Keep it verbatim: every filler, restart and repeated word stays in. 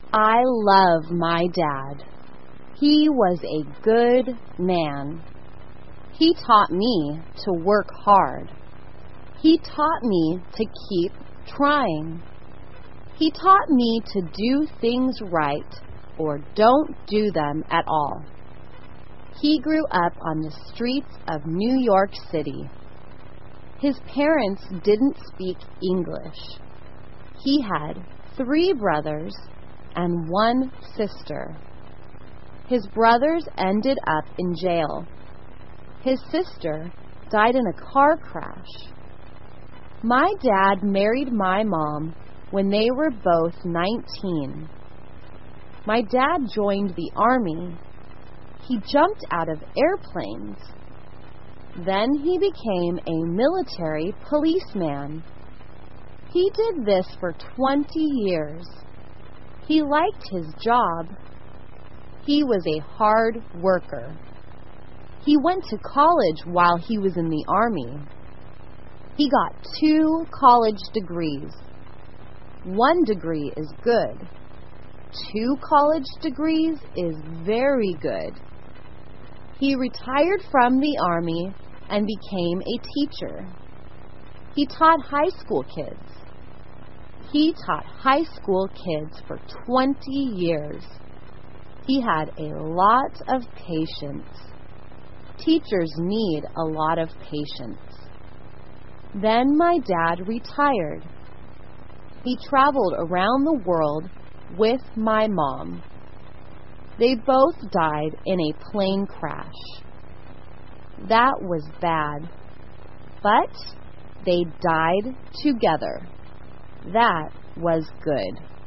I love my dad. He was a good man. He taught me to work hard. He taught me to keep trying. He taught me to do things right or don't do them at all. He grew up on the streets of New York City. His parents didn't speak English. He had three brothers and one sister. His brothers ended up in jail. His sister died in a car crash. My dad married my mom when they were both nineteen. My dad joined the army. He jumped out of airplanes. Then he became a military policeman. He did this for twenty years. He liked his job. He was a hard worker. He went to college while he was in the army. He got two college degrees. One degree is good. Two college degrees is very good. He retired from the army and became a teacher. He taught high school kids. He taught high school kids for twenty years. He had a lot of patience. Teachers need a lot of patience. Then my dad retired. He traveled around the world with my mom. They both died in a plane crash. That was bad, but they died together. That was good.